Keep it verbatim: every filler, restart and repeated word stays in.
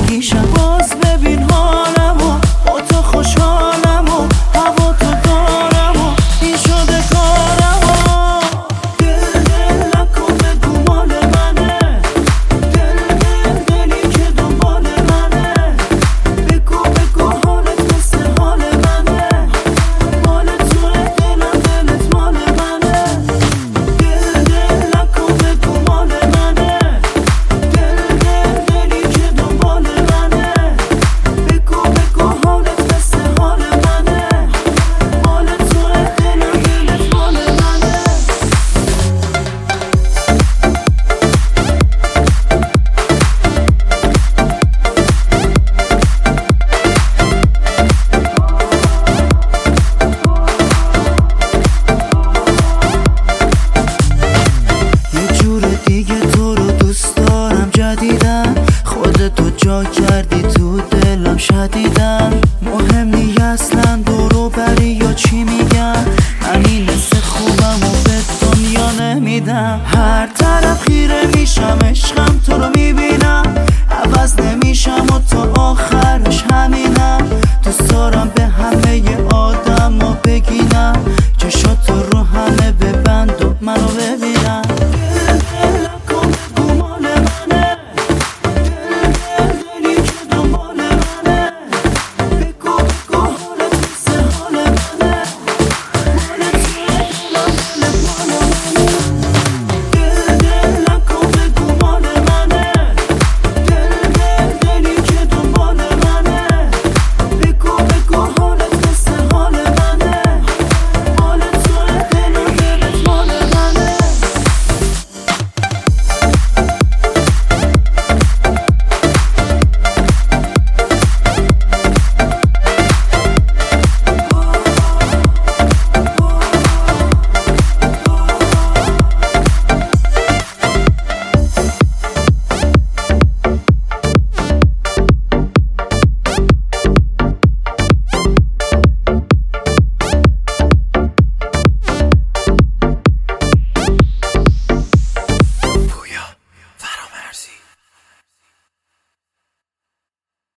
زندگیشم. باز ببین حالمو، با تو خوشحالم و هوا تو دارم و این شده کارمو. دل دل نکن بگو مال منه، دل دل دلی که دنبال منه. بگو بگو حالت مثل حال منه، مال توه دلم دلت مال منه. دل دل نکن بگو مال منه، دل دل دلی که دنبال منه. بگو بگو حالت مثل حال منه، مال توه دلم دلت مال منه. یه جور دیگه تو رو دوست دارم جدیدن، خودتو جا کردی تو دلم شدیدن. مهم نی اصلا دورو بری یا چی میگن، من این حس خوبم و به دنیا نمیدم. هر طرف خیره میشم عشقم تو رو میبینم، عوض نمیشم و تا آخر